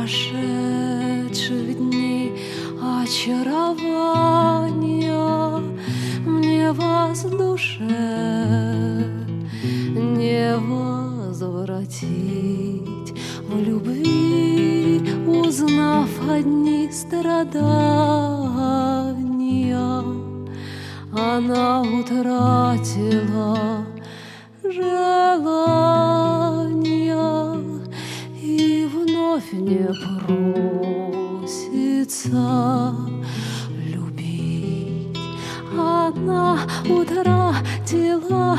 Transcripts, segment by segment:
прошедших дней очарования мне воздуше не возвратить в любви, узнав одни страдания. Она утратила желания и вновь не просится любить. Она утратила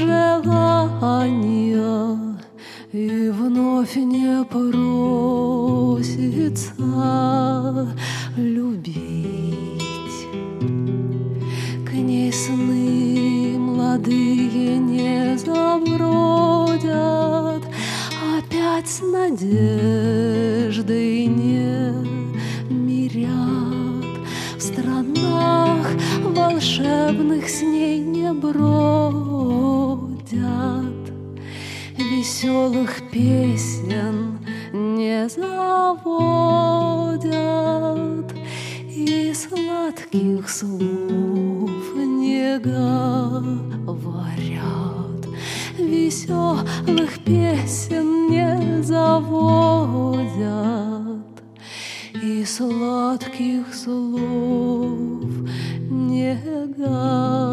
желания и вновь не просится любить. К ней сны молодые не забродят, опять с надеждой не мирят. В странах волшебных с ней не бродят, веселых песен не заводят и сладких слов не говорят. Веселых песен не заводят и сладких слов не говорят.